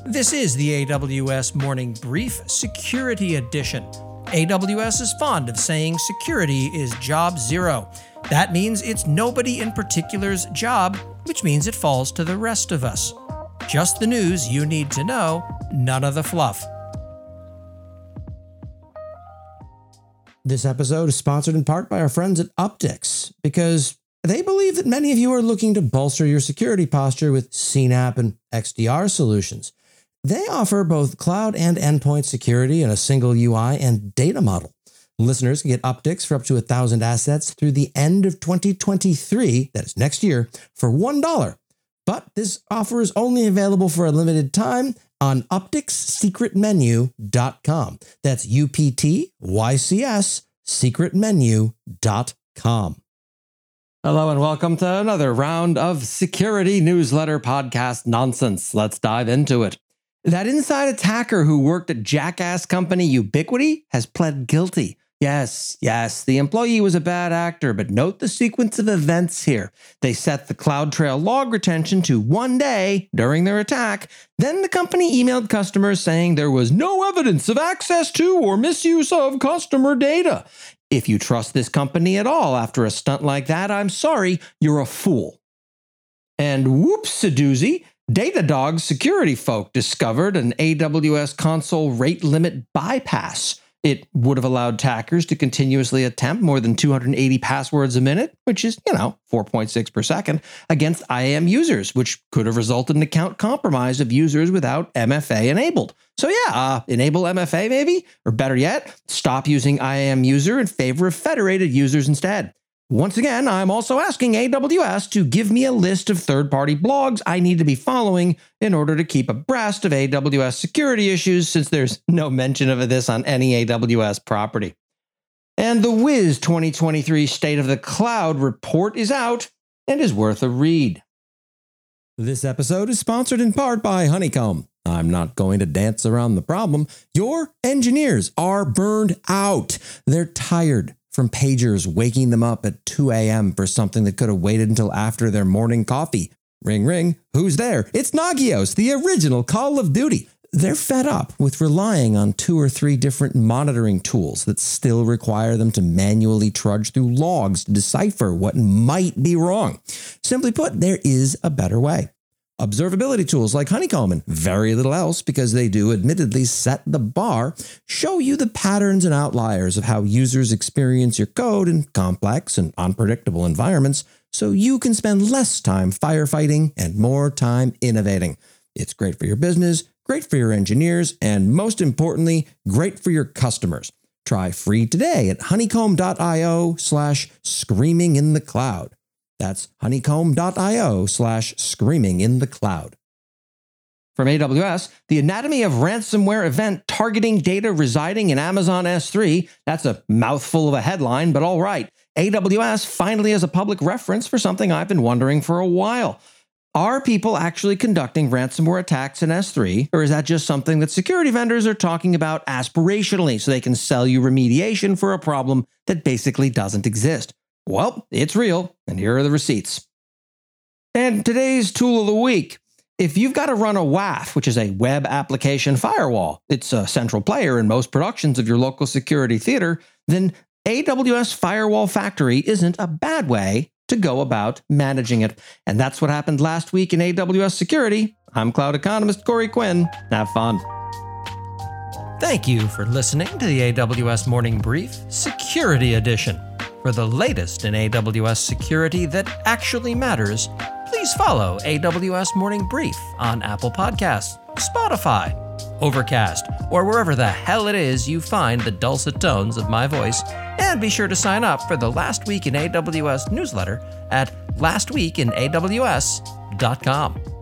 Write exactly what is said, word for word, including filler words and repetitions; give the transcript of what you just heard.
This is the A W S Morning Brief Security Edition. A W S is fond of saying security is job zero. That means it's nobody in particular's job, which means it falls to the rest of us. Just the news you need to know, none of the fluff. This episode is sponsored in part by our friends at Uptycs, because they believe that many of you are looking to bolster your security posture with C NAPP and X D R solutions. They offer both cloud and endpoint security in a single U I and data model. Listeners can get Uptycs for up to one thousand assets through the end of twenty twenty-three, that is next year, for one dollar. But this offer is only available for a limited time on uptycs secret menu dot com. That's U P T Y C S secret menu dot com. Hello and welcome to another round of security newsletter podcast nonsense. Let's dive into it. That inside attacker who worked at jackass company Ubiquiti has pled guilty. Yes, yes, the employee was a bad actor, but note the sequence of events here. They set the CloudTrail log retention to one day during their attack. Then the company emailed customers saying there was no evidence of access to or misuse of customer data. If you trust this company at all after a stunt like that, I'm sorry, you're a fool. And whoops-a-doozy, Datadog's security folk discovered an A W S console rate limit bypass. It would have allowed attackers to continuously attempt more than two hundred eighty passwords a minute, which is, you know, four point six per second, against I A M users, which could have resulted in account compromise of users without M F A enabled. So yeah, uh, enable M F A maybe? Or better yet, stop using I A M user in favor of federated users instead. Once again, I'm also asking A W S to give me a list of third-party blogs I need to be following in order to keep abreast of A W S security issues, since there's no mention of this on any A W S property. And the Wiz twenty twenty-three State of the Cloud report is out and is worth a read. This episode is sponsored in part by Honeycomb. I'm not going to dance around the problem. Your engineers are burned out. They're tired from pagers waking them up at two a.m. for something that could have waited until after their morning coffee. Ring, ring. Who's there? It's Nagios, the original Call of Duty. They're fed up with relying on two or three different monitoring tools that still require them to manually trudge through logs to decipher what might be wrong. Simply put, there is a better way. Observability tools like Honeycomb and very little else, because they do admittedly set the bar, show you the patterns and outliers of how users experience your code in complex and unpredictable environments, so you can spend less time firefighting and more time innovating. It's great for your business, great for your engineers, and most importantly, great for your customers. Try free today at honeycomb.io slash screaming in the cloud. That's honeycomb.io slash screaming in the cloud. From A W S, the Anatomy of Ransomware event targeting data residing in Amazon S three. That's a mouthful of a headline, but all right. A W S finally has a public reference for something I've been wondering for a while. Are people actually conducting ransomware attacks in S three, or is that just something that security vendors are talking about aspirationally so they can sell you remediation for a problem that basically doesn't exist? Well, it's real, and here are the receipts. And today's tool of the week. If you've got to run a W A F, which is a web application firewall, it's a central player in most productions of your local security theater, then A W S Firewall Factory isn't a bad way to go about managing it. And that's what happened last week in A W S Security. I'm cloud economist Corey Quinn. Have fun. Thank you for listening to the A W S Morning Brief Security Edition. For the latest in A W S security that actually matters, please follow A W S Morning Brief on Apple Podcasts, Spotify, Overcast, or wherever the hell it is you find the dulcet tones of my voice. And be sure to sign up for the Last Week in A W S newsletter at last week in A W S dot com.